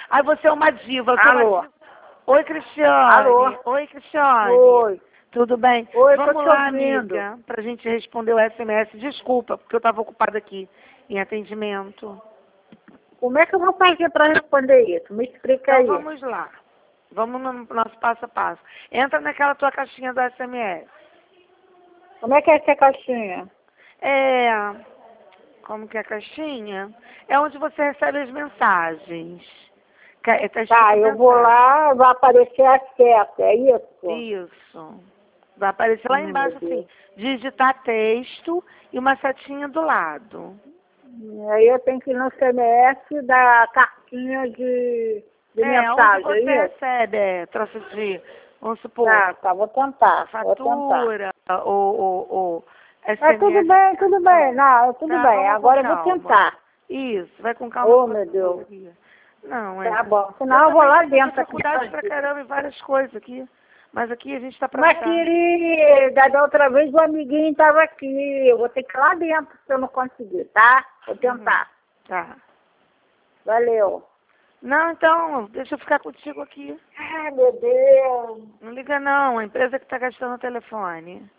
Ai, você é uma diva. Eu sou uma Alô? diva. Oi, Cristiane. Alô? Oi, Cristiane. Oi. Tudo bem? Oi, tô Vamos te lá, ouvindo. amiga, pra gente responder o SMS. Desculpa, porque eu estava ocupada aqui em atendimento. Como é que eu vou fazer para responder isso? Me explica Então aí. vamos lá. Vamos no nosso passo a passo. Entra naquela tua caixinha do SMS. Como é que é essa caixinha? É. Como que é a caixinha? É onde você recebe as mensagens. Tá escrito Tá, eu vou mensagem. lá, vai aparecer a seta, é isso? Isso. Vai aparecer lá Ai, meu embaixo assim, Deus. digitar texto e uma setinha do lado. Aí eu tenho que ir no CMS da cartinha de Onde mensagem, você é isso? recebe, troço de, vamos supor, Tá, vou tentar. fatura ou Tudo SMS. bem, tudo bem. Não, tudo Tá, bem. vamos com Agora eu vou calma. tentar. Isso, vai com calma que Oh, você meu Deus. consegue. Não, Tá bom. eu Senão eu vou também lá tenho dentro aqui. dificuldade pra caramba em várias coisas aqui. Mas aqui a gente tá pra Mas, achar. querida, da outra vez o amiguinho estava aqui. Eu vou ter que ir lá dentro se eu não conseguir, tá? Vou tentar. Tá. Valeu. Não, então, deixa eu ficar contigo aqui. Ai, meu Deus. Não liga não, a empresa que tá gastando o telefone.